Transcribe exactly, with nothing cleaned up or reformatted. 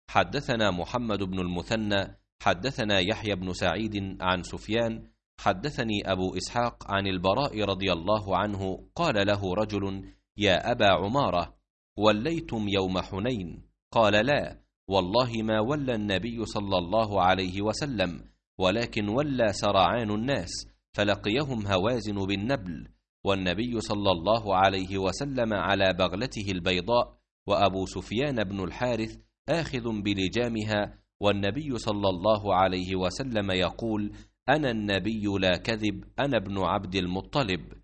حدثنا محمد بن المثنى حدثنا يحيى بن سعيد عن سفيان حدثني أبو إسحاق عن البراء رضي الله عنه قال له رجل: يا أبا عمارة، وليتم يوم حنين؟ قال: لا والله ما ولى النبي صلى الله عليه وسلم، ولكن ولى سرعان الناس فلقيهم هوازن بالنبل، والنبي صلى الله عليه وسلم على بغلته البيضاء، وأبو سفيان بن الحارث آخذ بلجامها، والنبي صلى الله عليه وسلم يقول: أنا النبي لا كذب، أنا ابن عبد المطلب.